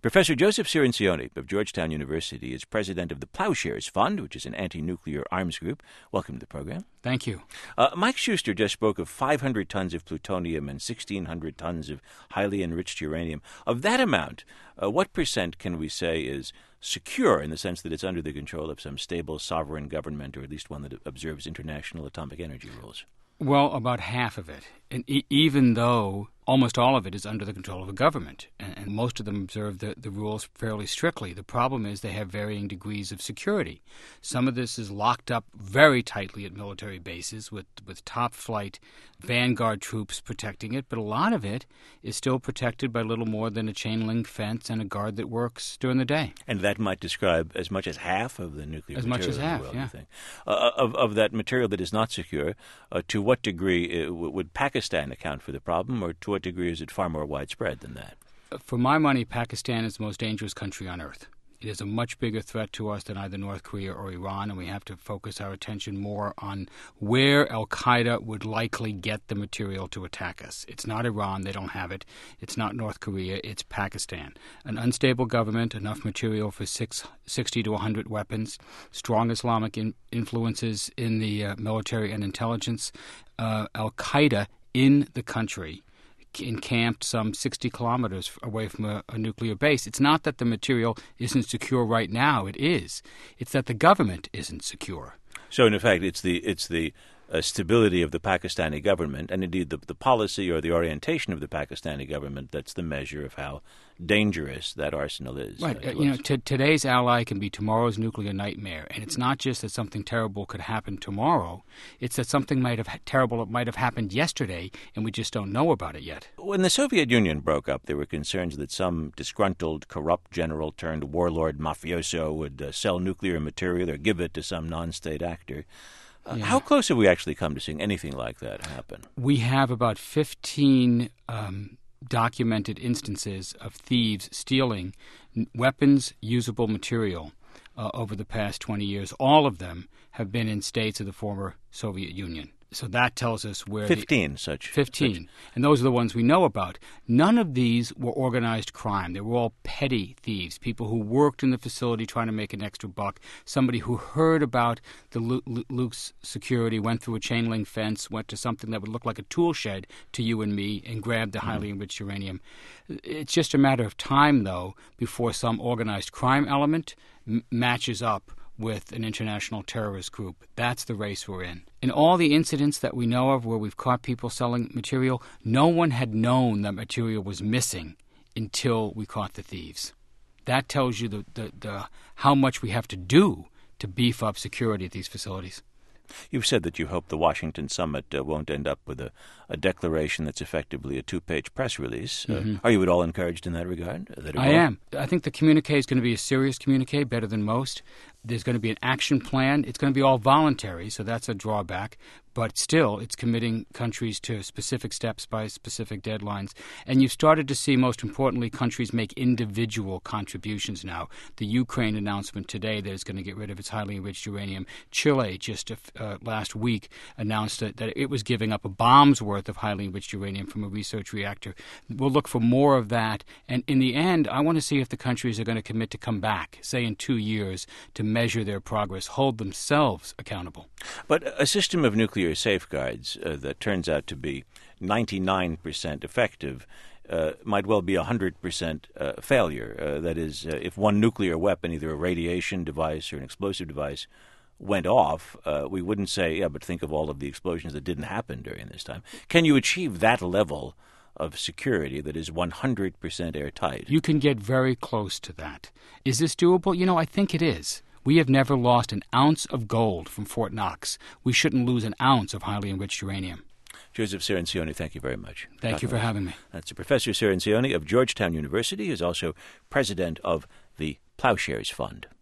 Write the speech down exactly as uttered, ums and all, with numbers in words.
Professor Joseph Cirincione of Georgetown University is president of the Plowshares Fund, which is an anti-nuclear arms group. Welcome to the program. Thank you. Uh, Mike Schuster just spoke of five hundred tons of plutonium and sixteen hundred tons of highly enriched uranium. Of that amount, uh, what percent can we say is secure in the sense that it's under the control of some stable sovereign government, or at least one that observes international atomic energy rules? Well, about half of it, and e- even though almost all of it is under the control of a government, and, and most of them observe the, the rules fairly strictly. The problem is they have varying degrees of security. Some of this is locked up very tightly at military bases with, with top-flight vanguard troops protecting it, but a lot of it is still protected by little more than a chain-link fence and a guard that works during the day. And that might describe as much as half of the nuclear as material much as in half, the world, yeah. you think. Uh, of, of that material that is not secure, uh, to what degree uh, would Pakistan account for the problem, or to what degree is it far more widespread than that? For my money, Pakistan is the most dangerous country on earth. It is a much bigger threat to us than either North Korea or Iran, and we have to focus our attention more on where al-Qaeda would likely get the material to attack us. It's not Iran, they don't have it. It's not North Korea, it's Pakistan. An unstable government, enough material for six, sixty to one hundred weapons, strong Islamic in, influences in the uh, military and intelligence, uh, al-Qaeda in the country, encamped some sixty kilometers away from a, a nuclear base. It's not that the material isn't secure right now. It is. It's that the government isn't secure. So, in effect, it's the it's the uh, stability of the Pakistani government, and indeed the, the policy or the orientation of the Pakistani government, that's the measure of how dangerous that arsenal is. Right. Uh, uh, you know, t- today's ally can be tomorrow's nuclear nightmare, and it's not just that something terrible could happen tomorrow. It's that something might have ha- terrible might have happened yesterday, and we just don't know about it yet. When the Soviet Union broke up, there were concerns that some disgruntled, corrupt general turned warlord mafioso would uh, sell nuclear material or give it to some non-state actor. Uh, Yeah. How close have we actually come to seeing anything like that happen? We have about fifteen um, documented instances of thieves stealing n- weapons, usable material uh, over the past twenty years. All of them have been in states of the former Soviet Union. So that tells us where Fifteen the, such. Fifteen, Such. and those are the ones we know about. None of these were organized crime. They were all petty thieves, people who worked in the facility trying to make an extra buck, somebody who heard about the Lu- Lu- Luke's security, went through a chain link fence, went to something that would look like a tool shed to you and me, and grabbed the highly enriched uranium. It's just a matter of time, though, before some organized crime element m- matches up with an international terrorist group. That's the race we're in. In all the incidents that we know of where we've caught people selling material, no one had known that material was missing until we caught the thieves. That tells you the, the, the how much we have to do to beef up security at these facilities. You've said that you hope the Washington summit uh, won't end up with a, a declaration that's effectively a two-page press release. Uh, Mm-hmm. Are you at all encouraged in that regard? That it I will? am. I think the communique is going to be a serious communique, better than most. There's going to be an action plan. It's going to be all voluntary, so that's a drawback. But still, it's committing countries to specific steps by specific deadlines. And you've started to see, most importantly, countries make individual contributions now. The Ukraine announcement today that it's going to get rid of its highly enriched uranium. Chile just uh, last week announced that, that it was giving up a bomb's worth of highly enriched uranium from a research reactor. We'll look for more of that. And in the end, I want to see if the countries are going to commit to come back, say in two years, to measure their progress, hold themselves accountable. But a system of nuclear safeguards uh, that turns out to be ninety-nine percent effective uh, might well be a one hundred percent uh, failure. Uh, that is, uh, if one nuclear weapon, either a radiation device or an explosive device, went off, uh, we wouldn't say, yeah, but think of all of the explosions that didn't happen during this time. Can you achieve that level of security that is one hundred percent airtight? You can get very close to that. Is this doable? You know, I think it is. We have never lost an ounce of gold from Fort Knox. We shouldn't lose an ounce of highly enriched uranium. Joseph Cirincione, thank you very much. Thank Talking you for with us. having me. That's Professor Cirincione of Georgetown University, who's also president of the Plowshares Fund.